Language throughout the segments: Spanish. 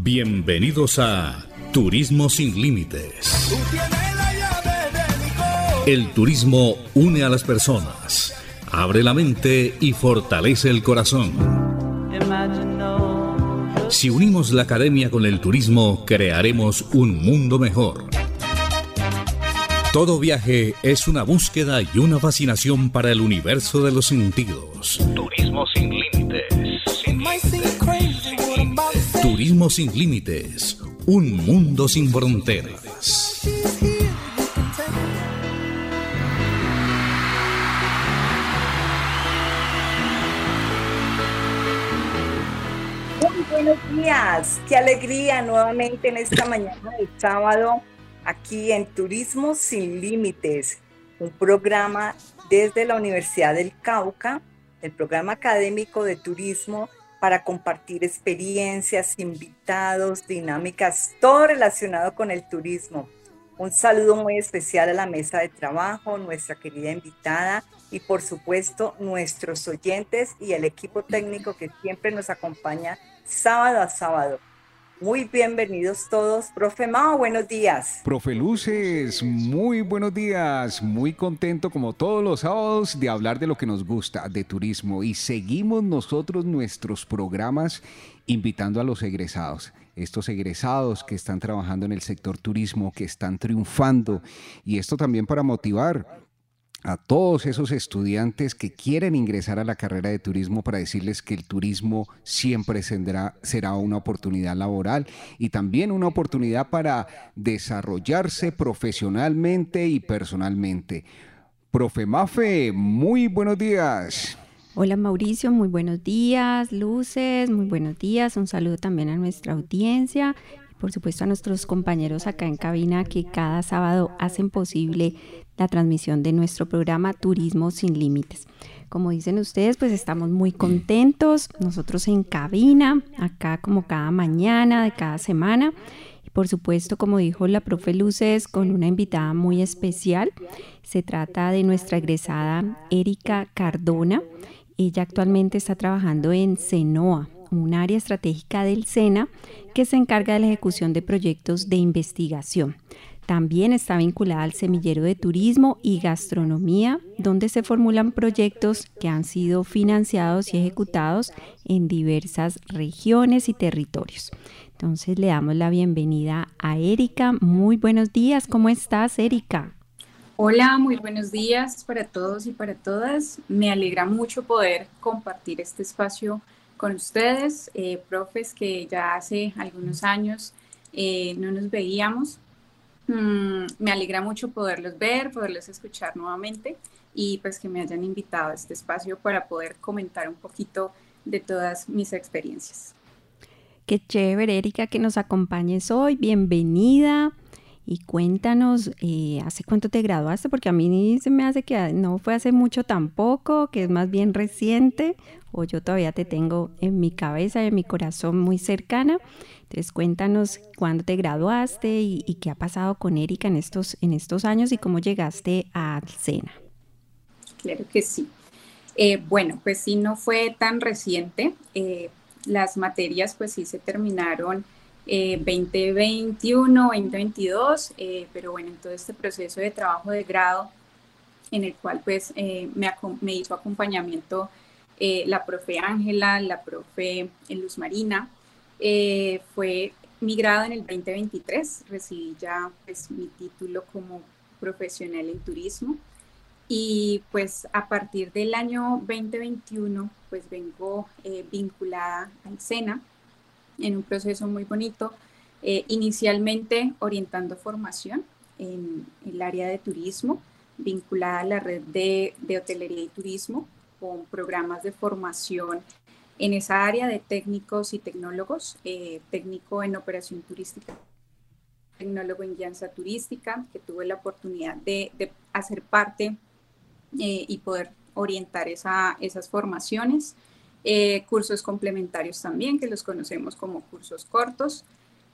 Bienvenidos a Turismo sin Límites. El turismo une a las personas, abre la mente y fortalece el corazón. Si unimos la academia con el turismo, crearemos un mundo mejor. Todo viaje es una búsqueda y una fascinación para el universo de los sentidos. Turismo sin límites. Turismo sin límites. Un mundo sin fronteras. Muy buenos días. Qué alegría nuevamente en esta mañana de sábado aquí en Turismo sin Límites, un programa desde la Universidad del Cauca, el programa académico de turismo para compartir experiencias, invitados, dinámicas, todo relacionado con el turismo. Un saludo muy especial a la mesa de trabajo, nuestra querida invitada y por supuesto nuestros oyentes y el equipo técnico que siempre nos acompaña sábado a sábado. Muy bienvenidos todos. Profe Mao, buenos días. Profe Luces, muy buenos días. Muy contento como todos los sábados de hablar de lo que nos gusta, de turismo. Y seguimos nosotros nuestros programas invitando a los egresados. Estos egresados que están trabajando en el sector turismo, que están triunfando. Y esto también para motivar a todos esos estudiantes que quieren ingresar a la carrera de turismo, para decirles que el turismo siempre será una oportunidad laboral y también una oportunidad para desarrollarse profesionalmente y personalmente. Profe Mafe, muy buenos días. Hola Mauricio, muy buenos días. Luces, muy buenos días. Un saludo también a nuestra audiencia. Por supuesto a nuestros compañeros acá en cabina que cada sábado hacen posible la transmisión de nuestro programa Turismo sin Límites. Como dicen ustedes, pues estamos muy contentos, nosotros en cabina, acá como cada mañana de cada semana. Y por supuesto, como dijo la profe Luces, con una invitada muy especial. Se trata de nuestra egresada Erika Cardona. Ella actualmente está trabajando en SENOA, un área estratégica del SENA que se encarga de la ejecución de proyectos de investigación. También está vinculada al semillero de turismo y gastronomía, donde se formulan proyectos que han sido financiados y ejecutados en diversas regiones y territorios. Entonces le damos la bienvenida a Erika. Muy buenos días, ¿cómo estás, Erika? Hola, muy buenos días para todos y para todas. Me alegra mucho poder compartir este espacio con ustedes, profes que ya hace algunos años no nos veíamos. Me alegra mucho poderlos ver, poderlos escuchar nuevamente y pues que me hayan invitado a este espacio para poder comentar un poquito de todas mis experiencias. Qué chévere, Erika, que nos acompañes hoy. Bienvenida. Y cuéntanos, ¿hace cuánto te graduaste? Porque a mí se me hace que no fue hace mucho tampoco, que es más bien reciente, o yo todavía te tengo en mi cabeza y en mi corazón muy cercana. Entonces cuéntanos cuándo te graduaste y qué ha pasado con Erika en estos años y cómo llegaste al SENA. Claro que sí. Bueno, pues sí, no fue tan reciente. Las materias pues sí se terminaron 2021, 2022, pero bueno, en todo este proceso de trabajo de grado en el cual pues me hizo acompañamiento la profe Ángela, la profe Luz Marina. Fue mi grado en el 2023, recibí ya pues mi título como profesional en turismo y pues a partir del año 2021 pues vengo vinculada al SENA en un proceso muy bonito, inicialmente orientando formación en el área de turismo, vinculada a la red de hotelería y turismo, con programas de formación en esa área de técnicos y tecnólogos, técnico en operación turística, tecnólogo en guianza turística, que tuve la oportunidad de hacer parte y poder orientar esas formaciones. Cursos complementarios también, que los conocemos como cursos cortos.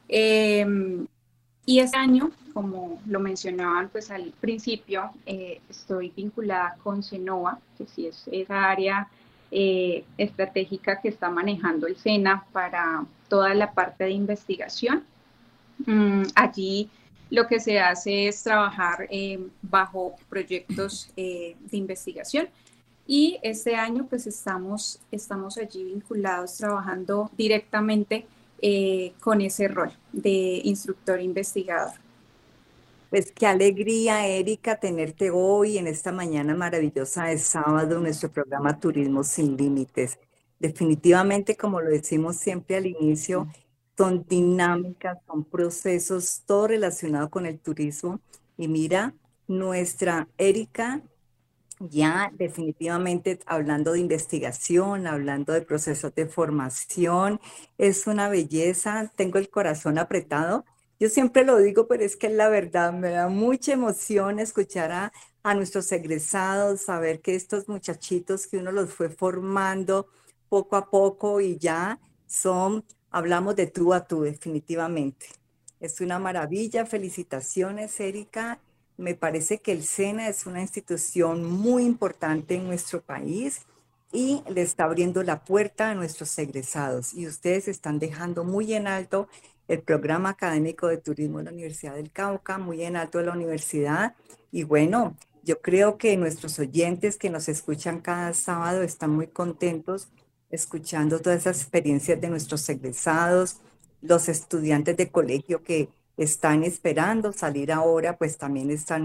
Y este año, como lo mencionaban pues al principio, estoy vinculada con SENOA, que sí es esa área estratégica que está manejando el SENA para toda la parte de investigación. Allí lo que se hace es trabajar bajo proyectos de investigación, y este año pues estamos allí vinculados trabajando directamente con ese rol de instructor investigador. Pues qué alegría, Erika, tenerte hoy en esta mañana maravillosa de sábado en nuestro programa Turismo Sin Límites. Definitivamente, como lo decimos siempre al inicio, son dinámicas, son procesos, todo relacionado con el turismo. Y mira, nuestra Erika ya definitivamente hablando de investigación, hablando de procesos de formación, es una belleza, tengo el corazón apretado. Yo siempre lo digo, pero es que es la verdad, me da mucha emoción escuchar a nuestros egresados, saber que estos muchachitos que uno los fue formando poco a poco y ya son, hablamos de tú a tú definitivamente. Es una maravilla, felicitaciones, Erika. Me parece que el SENA es una institución muy importante en nuestro país y le está abriendo la puerta a nuestros egresados. Y ustedes están dejando muy en alto el programa académico de turismo de la Universidad del Cauca, muy en alto de la universidad. Y bueno, yo creo que nuestros oyentes que nos escuchan cada sábado están muy contentos escuchando todas esas experiencias de nuestros egresados, los estudiantes de colegio que están esperando salir ahora, pues también están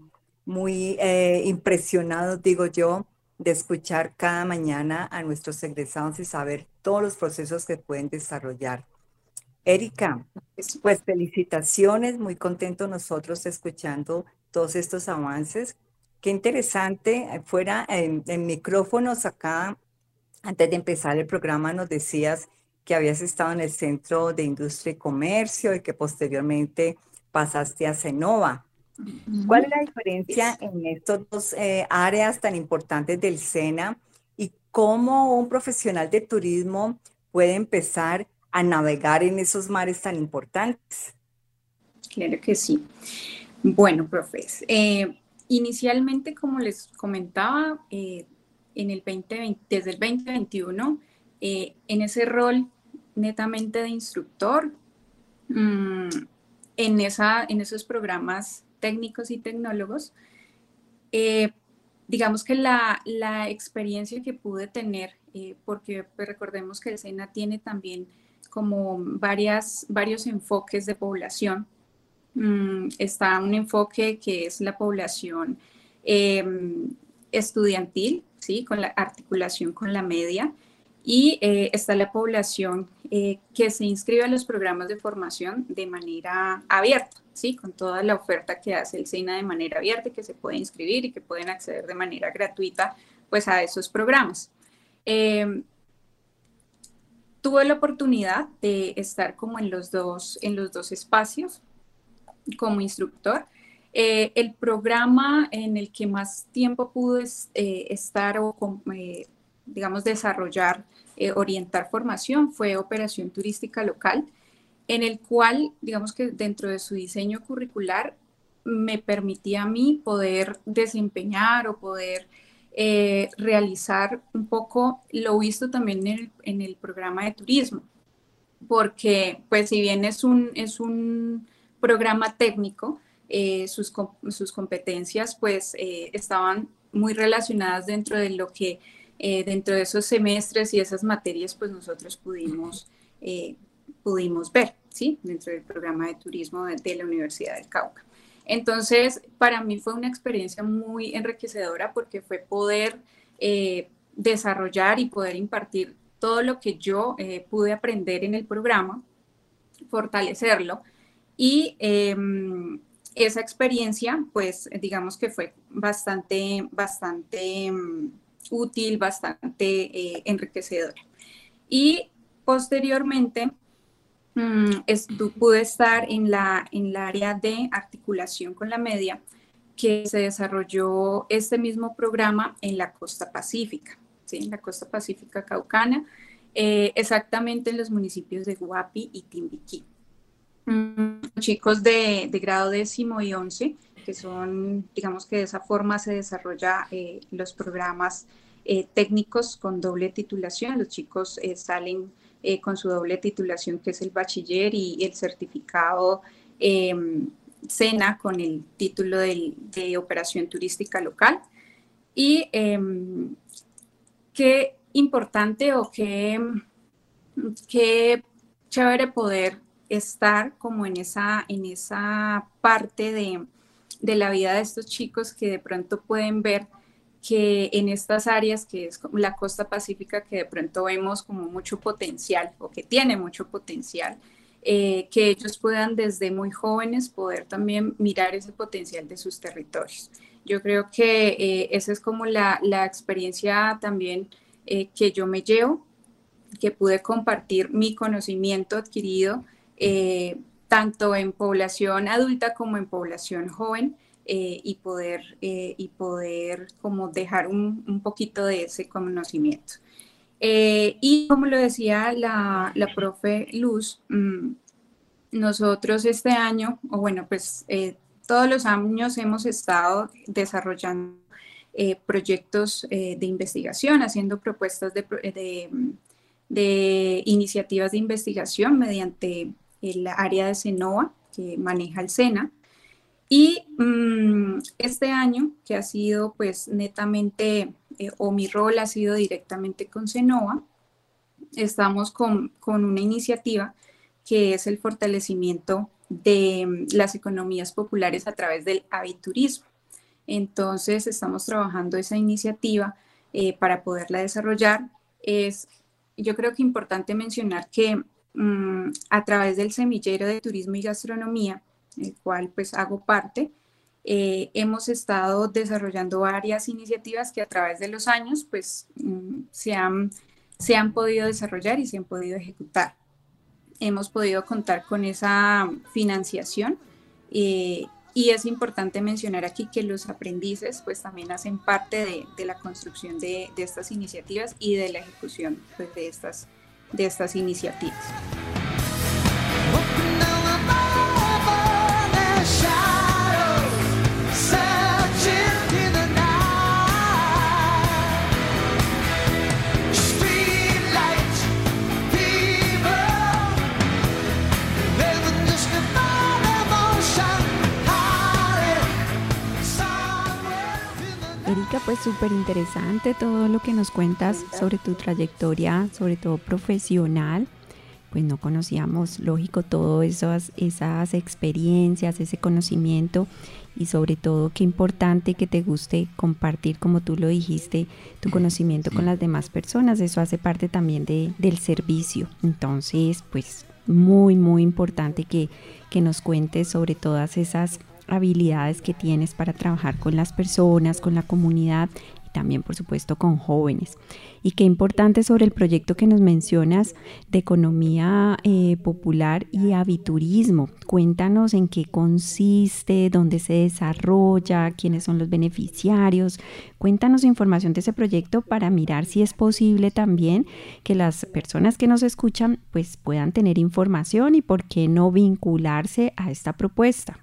muy impresionados, digo yo, de escuchar cada mañana a nuestros egresados y saber todos los procesos que pueden desarrollar. Erika, pues felicitaciones, muy contentos nosotros escuchando todos estos avances. Qué interesante, fuera en micrófonos acá, antes de empezar el programa nos decías que habías estado en el Centro de Industria y Comercio y que posteriormente pasaste a Cenova. ¿Cuál es la diferencia en estas dos áreas tan importantes del SENA y cómo un profesional de turismo puede empezar a navegar en esos mares tan importantes? Claro que sí. Bueno, profes, inicialmente, como les comentaba, desde el 2021, en ese rol netamente de instructor, en esos programas técnicos y tecnólogos, digamos que la experiencia que pude tener, porque pues, recordemos que el SENA tiene también como varios enfoques de población. Está un enfoque que es la población estudiantil, ¿sí? Con la articulación con la media, y está la población que se inscribe a los programas de formación de manera abierta, ¿sí? Con toda la oferta que hace el SENA de manera abierta, que se puede inscribir y que pueden acceder de manera gratuita pues, a esos programas. Tuve la oportunidad de estar como en los dos espacios como instructor. El programa en el que más tiempo pude estar o, digamos, desarrollar, orientar formación fue Operación Turística Local, en el cual, digamos que dentro de su diseño curricular, me permitía a mí poder desempeñar o poder realizar un poco lo visto también en el programa de turismo, porque pues si bien es un programa técnico, sus competencias pues estaban muy relacionadas dentro de lo que dentro de esos semestres y esas materias pues nosotros pudimos ver, ¿sí? Dentro del programa de turismo de la Universidad del Cauca. Entonces, para mí fue una experiencia muy enriquecedora porque fue poder desarrollar y poder impartir todo lo que yo pude aprender en el programa, fortalecerlo, y esa experiencia, pues, digamos que fue bastante útil, bastante enriquecedora. Y posteriormente, pude estar en la área de articulación con la media, que se desarrolló este mismo programa en la costa pacífica, ¿sí? En la costa pacífica caucana, exactamente en los municipios de Guapi y Timbiquí. Chicos de grado 10º y 11, que son, digamos que de esa forma se desarrolla los programas técnicos con doble titulación. Los chicos salen con su doble titulación, que es el bachiller y el certificado SENA con el título de operación turística local. Y qué importante o qué chévere poder estar como en esa parte de la vida de estos chicos que de pronto pueden ver que en estas áreas, que es como la costa pacífica, que de pronto vemos como mucho potencial o que tiene mucho potencial, que ellos puedan desde muy jóvenes poder también mirar ese potencial de sus territorios. Yo creo que esa es como la experiencia también que yo me llevo, que pude compartir mi conocimiento adquirido tanto en población adulta como en población joven, y poder como dejar un poquito de ese conocimiento. Y como lo decía la profe Luz, nosotros este año, o bueno, pues todos los años hemos estado desarrollando proyectos de investigación, haciendo propuestas de iniciativas de investigación mediante el área de SENOA que maneja el SENA. Y este año, que ha sido pues netamente, o mi rol ha sido directamente con SENOA, estamos con una iniciativa que es el fortalecimiento de las economías populares a través del aviturismo. Entonces estamos trabajando esa iniciativa para poderla desarrollar. Yo creo que es importante mencionar que a través del semillero de turismo y gastronomía, el cual pues hago parte, hemos estado desarrollando varias iniciativas que a través de los años pues se han podido desarrollar y se han podido ejecutar. Hemos podido contar con esa financiación y es importante mencionar aquí que los aprendices pues también hacen parte de la construcción de estas iniciativas y de la ejecución pues, de estas iniciativas. Erika, pues súper interesante todo lo que nos cuentas sobre tu trayectoria, sobre todo profesional. Pues no conocíamos, lógico, todas esas experiencias, ese conocimiento y sobre todo qué importante que te guste compartir, como tú lo dijiste, tu conocimiento con las demás personas. Eso hace parte también del servicio. Entonces, pues muy, muy importante que nos cuentes sobre todas esas habilidades que tienes para trabajar con las personas, con la comunidad y también, por supuesto, con jóvenes. Y qué importante sobre el proyecto que nos mencionas de economía popular y aviturismo. Cuéntanos en qué consiste, dónde se desarrolla, quiénes son los beneficiarios. Cuéntanos información de ese proyecto para mirar si es posible también que las personas que nos escuchan pues puedan tener información y por qué no vincularse a esta propuesta.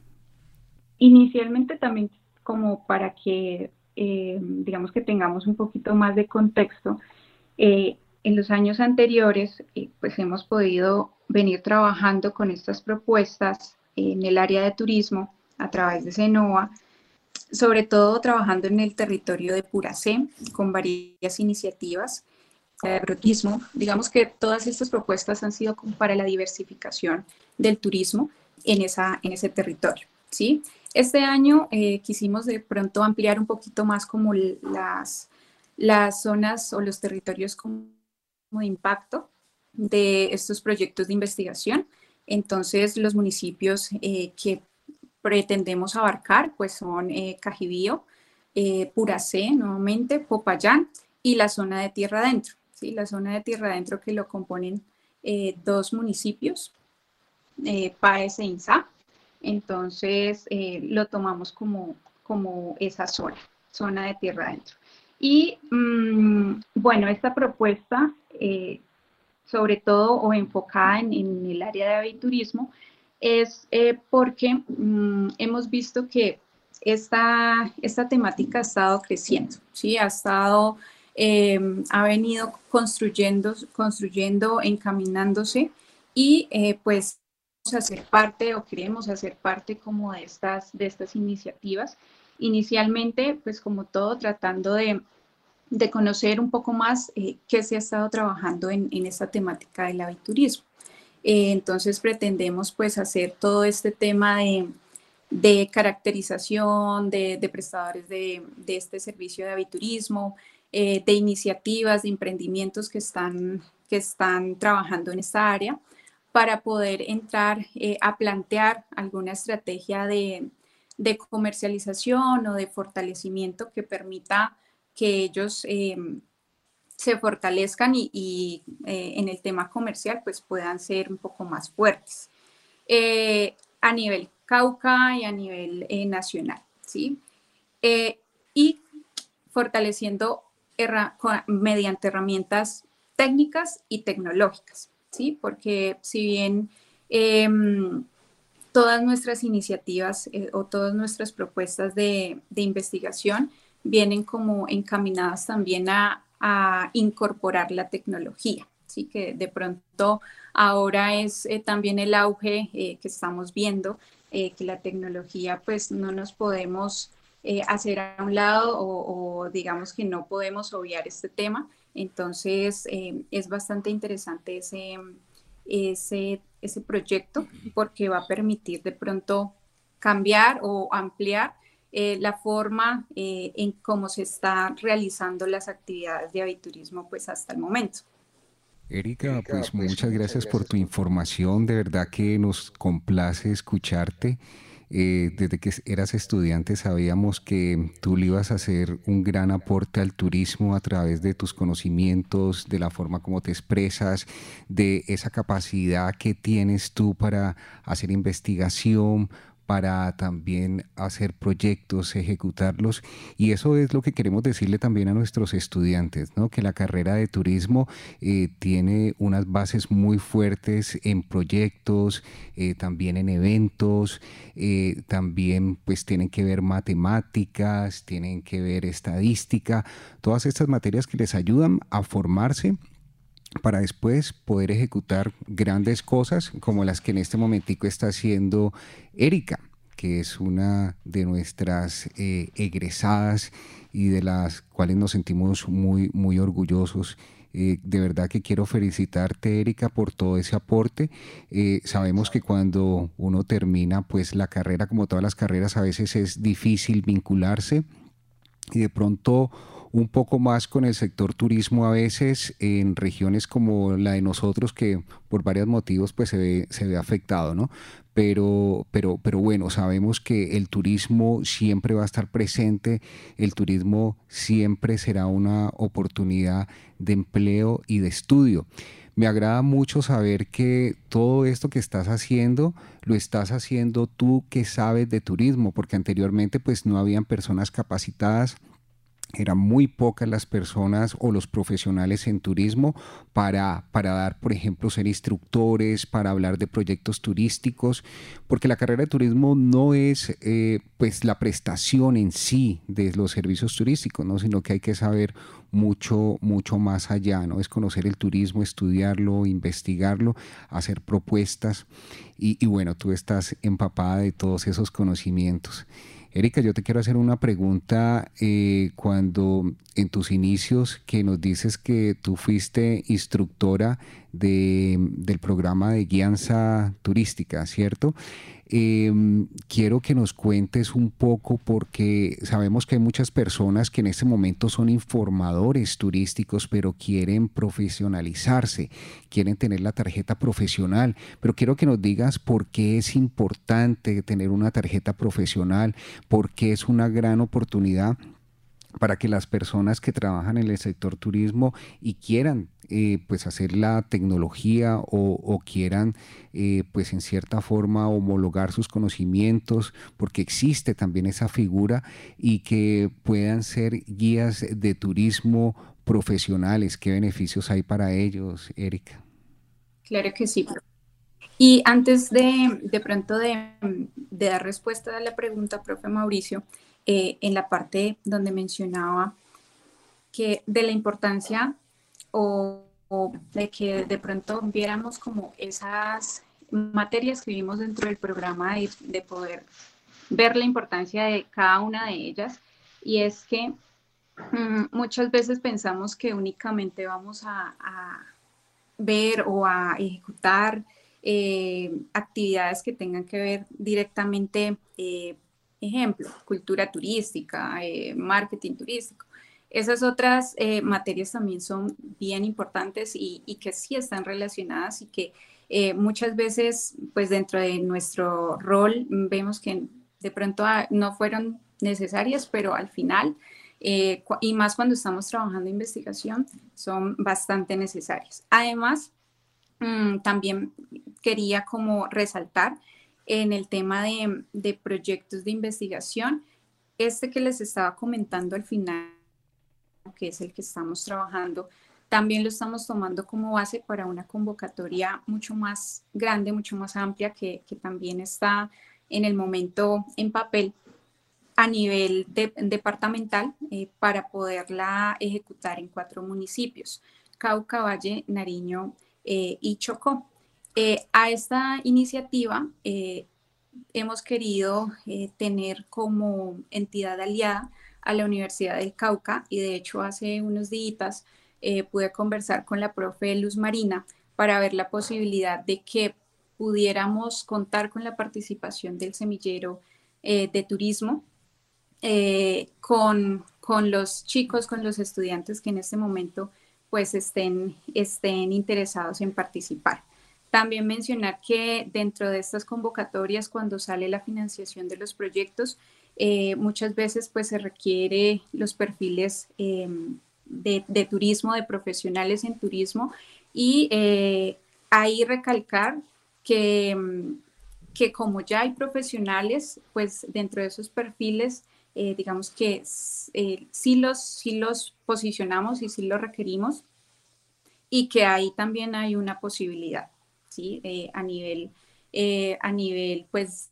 Inicialmente también como para que digamos que tengamos un poquito más de contexto, en los años anteriores pues hemos podido venir trabajando con estas propuestas en el área de turismo a través de SENOA, sobre todo trabajando en el territorio de Puracé con varias iniciativas de agroturismo. Digamos que todas estas propuestas han sido como para la diversificación del turismo en ese territorio, ¿sí? Este año quisimos de pronto ampliar un poquito más como las zonas o los territorios como de impacto de estos proyectos de investigación. Entonces, los municipios que pretendemos abarcar pues son Cajibío, Puracé, nuevamente, Popayán y la zona de Tierra Adentro, ¿sí? La zona de Tierra Adentro que lo componen 2 municipios, Páez e Insá. Entonces lo tomamos como esa zona de Tierra Adentro. Y bueno, esta propuesta, sobre todo o enfocada en el área de aviturismo, es porque hemos visto que esta temática ha estado creciendo, ¿sí? Ha estado ha venido construyendo, encaminándose y pues hacer parte o queremos hacer parte como de estas iniciativas. Inicialmente, pues como todo, tratando de conocer un poco más qué se ha estado trabajando en esta temática del aviturismo. Entonces pretendemos pues hacer todo este tema de caracterización de prestadores de este servicio de aviturismo, de iniciativas, de emprendimientos que están trabajando en esta área, para poder entrar a plantear alguna estrategia de comercialización o de fortalecimiento que permita que ellos se fortalezcan y en el tema comercial pues puedan ser un poco más fuertes a nivel Cauca y a nivel nacional, ¿sí? Y fortaleciendo mediante herramientas técnicas y tecnológicas, ¿sí? Porque si bien todas nuestras iniciativas o todas nuestras propuestas de investigación vienen como encaminadas también a incorporar la tecnología, ¿sí? Que de pronto ahora es también el auge que estamos viendo, que la tecnología pues no nos podemos hacer a un lado o digamos que no podemos obviar este tema. Entonces es bastante interesante ese proyecto, porque va a permitir de pronto cambiar o ampliar la forma en cómo se están realizando las actividades de aviturismo pues hasta el momento. Erika, pues muchas gracias por tu información, de verdad que nos complace escucharte. Desde que eras estudiante sabíamos que tú le ibas a hacer un gran aporte al turismo a través de tus conocimientos, de la forma como te expresas, de esa capacidad que tienes tú para hacer investigación, para también hacer proyectos, ejecutarlos. Y eso es lo que queremos decirle también a nuestros estudiantes, ¿no? Que la carrera de turismo tiene unas bases muy fuertes en proyectos, también en eventos, también pues tienen que ver matemáticas, tienen que ver estadística, todas estas materias que les ayudan a formarse para después poder ejecutar grandes cosas como las que en este momentico está haciendo Erika, que es una de nuestras egresadas y de las cuales nos sentimos muy, muy orgullosos. De verdad que quiero felicitarte, Erika, por todo ese aporte. Sabemos que cuando uno termina pues la carrera, como todas las carreras, a veces es difícil vincularse y de pronto un poco más con el sector turismo a veces en regiones como la de nosotros, que por varios motivos pues se ve afectado, ¿no? Pero bueno, sabemos que el turismo siempre va a estar presente, el turismo siempre será una oportunidad de empleo y de estudio. Me agrada mucho saber que todo esto que estás haciendo, lo estás haciendo tú que sabes de turismo, porque anteriormente pues no habían personas capacitadas. Eran muy pocas las personas o los profesionales en turismo para dar, por ejemplo, ser instructores, para hablar de proyectos turísticos, porque la carrera de turismo no es pues la prestación en sí de los servicios turísticos, ¿no? Sino que hay que saber mucho, mucho más allá, ¿no? Es conocer el turismo, estudiarlo, investigarlo, hacer propuestas y bueno, tú estás empapada de todos esos conocimientos. Erika, yo te quiero hacer una pregunta. Cuando en tus inicios que nos dices que tú fuiste instructora del programa de guianza turística, ¿cierto? Quiero que nos cuentes un poco porque sabemos que hay muchas personas que en este momento son informadores turísticos, pero quieren profesionalizarse, quieren tener la tarjeta profesional, pero quiero que nos digas por qué es importante tener una tarjeta profesional, por qué es una gran oportunidad para que las personas que trabajan en el sector turismo y quieran pues hacer la tecnología o quieran pues en cierta forma homologar sus conocimientos, porque existe también esa figura, y que puedan ser guías de turismo profesionales. ¿Qué beneficios hay para ellos, Erika? Claro que sí. Y antes de pronto de dar respuesta a la pregunta, profe Mauricio, en la parte donde mencionaba que de la importancia o de que de pronto viéramos como esas materias que vimos dentro del programa de poder ver la importancia de cada una de ellas, y es que muchas veces pensamos que únicamente vamos a ver o a ejecutar actividades que tengan que ver directamente, ejemplo, cultura turística, marketing turístico. Esas otras materias también son bien importantes y que sí están relacionadas, y que muchas veces, pues dentro de nuestro rol, vemos que de pronto no fueron necesarias, pero al final, y más cuando estamos trabajando en investigación, son bastante necesarias. Además, también quería como resaltar en el tema de proyectos de investigación, que les estaba comentando al final, que es el que estamos trabajando, también lo estamos tomando como base para una convocatoria mucho más grande, mucho más amplia, que también está en el momento en papel a nivel departamental, para poderla ejecutar en 4 municipios: Cauca, Valle, Nariño y Chocó. A esta iniciativa hemos querido tener como entidad aliada a la Universidad del Cauca, y de hecho hace unos días pude conversar con la profe Luz Marina para ver la posibilidad de que pudiéramos contar con la participación del semillero de turismo, con los chicos, con los estudiantes que en este momento pues estén interesados en participar. También mencionar que dentro de estas convocatorias, cuando sale la financiación de los proyectos, muchas veces pues se requiere los perfiles de turismo, de profesionales en turismo, y ahí recalcar que como ya hay profesionales, pues dentro de esos perfiles, digamos que sí los posicionamos y sí los requerimos, y que ahí también hay una posibilidad, ¿sí? A nivel pues.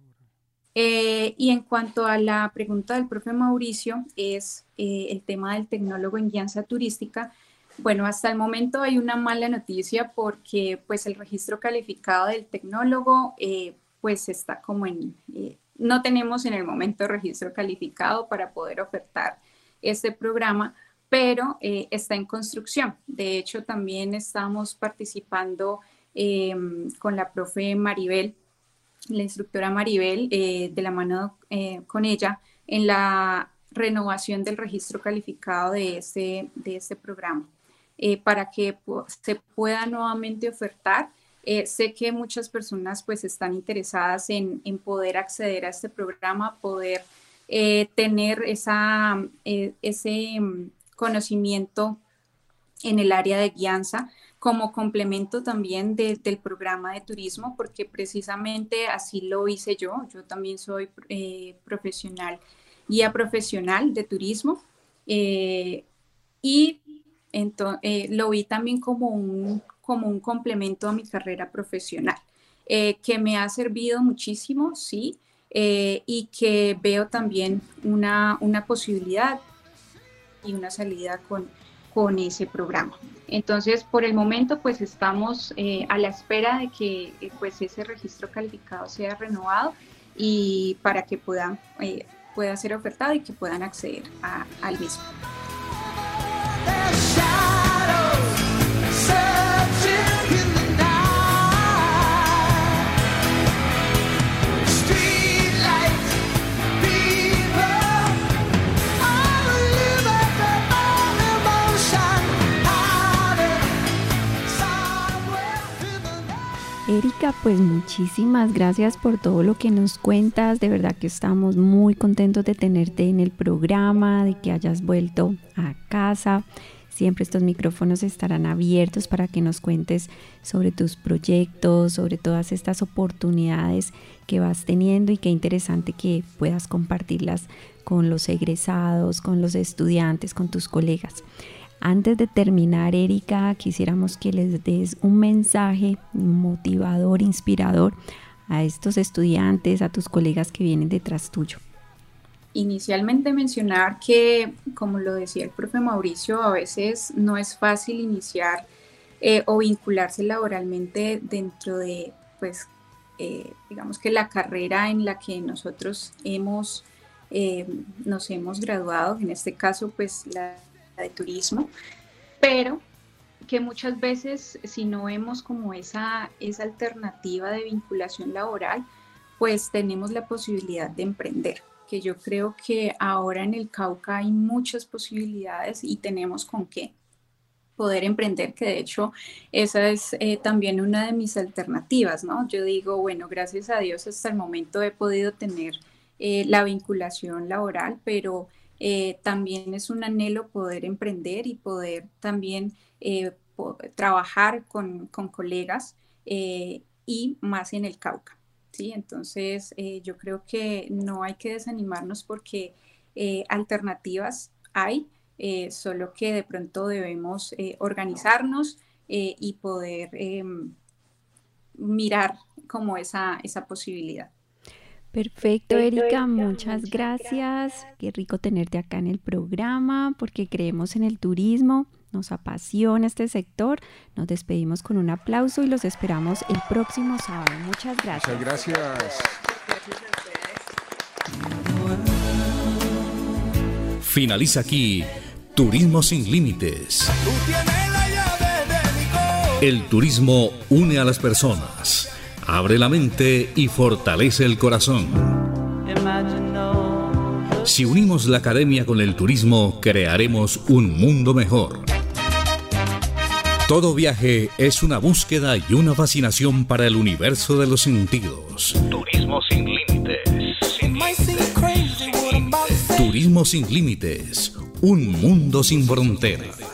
Y en cuanto a la pregunta del profe Mauricio, es el tema del tecnólogo en guianza turística. Bueno, hasta el momento hay una mala noticia, porque pues el registro calificado del tecnólogo pues está como no tenemos en el momento registro calificado para poder ofertar este programa, pero está en construcción. De hecho, también estamos participando con la profe Maribel, la instructora Maribel, de la mano con ella, en la renovación del registro calificado de este programa, para que se pueda nuevamente ofertar. Sé que muchas personas pues están interesadas en poder acceder a este programa, poder tener ese conocimiento en el área de guianza, como complemento también del programa de turismo, porque precisamente así lo hice yo. Yo también soy guía profesional de turismo, y lo vi también como un complemento a mi carrera profesional, que me ha servido muchísimo, sí, y que veo también una posibilidad y una salida con ese programa. Entonces, por el momento, pues estamos a la espera de que pues ese registro calificado sea renovado, y para que pueda ser ofertado y que puedan acceder al mismo. Erika, pues muchísimas gracias por todo lo que nos cuentas. De verdad que estamos muy contentos de tenerte en el programa, de que hayas vuelto a casa. Siempre estos micrófonos estarán abiertos para que nos cuentes sobre tus proyectos, sobre todas estas oportunidades que vas teniendo, y qué interesante que puedas compartirlas con los egresados, con los estudiantes, con tus colegas. Antes de terminar, Erika, quisiéramos que les des un mensaje motivador, inspirador a estos estudiantes, a tus colegas que vienen detrás tuyo. inicialmente mencionar que, como lo decía el profe Mauricio, a veces no es fácil iniciar o vincularse laboralmente dentro de, pues, digamos que la carrera en la que nosotros nos hemos graduado, en este caso, pues, la de turismo, pero que muchas veces, si no vemos como esa alternativa de vinculación laboral, pues tenemos la posibilidad de emprender, que yo creo que ahora en el Cauca hay muchas posibilidades y tenemos con qué poder emprender, que de hecho esa es también una de mis alternativas, ¿no? Yo digo, bueno, gracias a Dios hasta el momento he podido tener la vinculación laboral, pero también es un anhelo poder emprender y poder también trabajar con colegas y más en el Cauca, ¿sí? Entonces yo creo que no hay que desanimarnos porque alternativas hay, solo que de pronto debemos organizarnos y poder mirar como esa posibilidad. Perfecto, Erika, muchas gracias. Qué rico tenerte acá en el programa porque creemos en el turismo, nos apasiona este sector. Nos despedimos con un aplauso y los esperamos el próximo sábado. Muchas gracias. Muchas gracias. Finaliza aquí Turismo sin Límites. El turismo une a las personas, abre la mente y fortalece el corazón. Si unimos la academia con el turismo, crearemos un mundo mejor. Todo viaje es una búsqueda y una fascinación para el universo de los sentidos. Turismo sin límites. Turismo sin límites. Un mundo sin fronteras.